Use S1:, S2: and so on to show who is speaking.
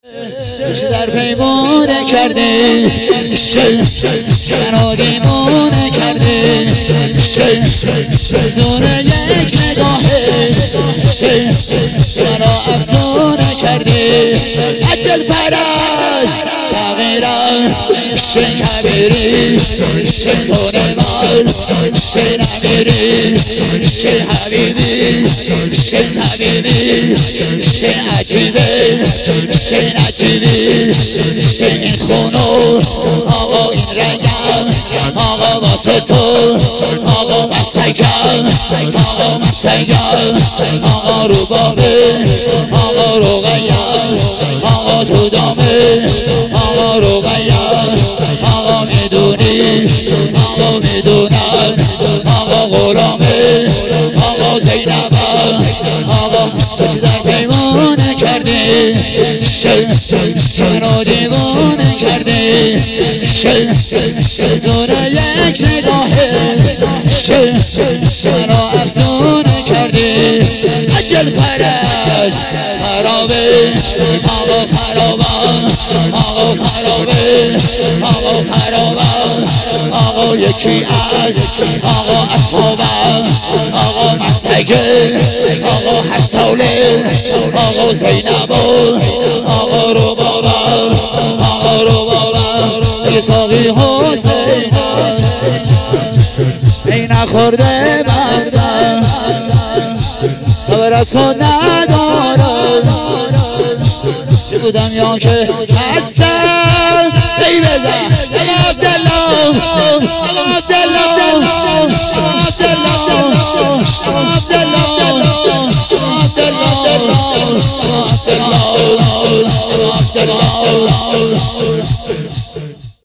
S1: در پیمونه کرده منو دیوونه کرده زور یک نگاهه منو افزونه کرده اجل فرج تغییرم کبیری تون مال نمیری حبیبی طبیبی عجیبه نجیبی این خونو آقا این رنگم آقا واسه تو آقا مستگم آقا مستگم آقا روبابه آقا روغیم آقا تو دامه آقا روغیم آقا میدونی آقا میدونم آقا غلامه آقا زینبم آقا تو چی در پیمونه کرده منو دیوونه کرده زور یک نگاهه منو افزونه کرده اجل فرج خرابه آقا خرابم آقا خرابه آقا خرابم آقا یکی از آقا اصحابم آقا مستگه آقا 8 ساله آقا زینب آقا روبابم آقا روبابم یه ساقی حسین ای نخورده بستم خبر از خود ندارم چه بودم یا که هستم ای بزن آقا عبدالله آقا عبدالله آقا عبدالله آقا عبدالله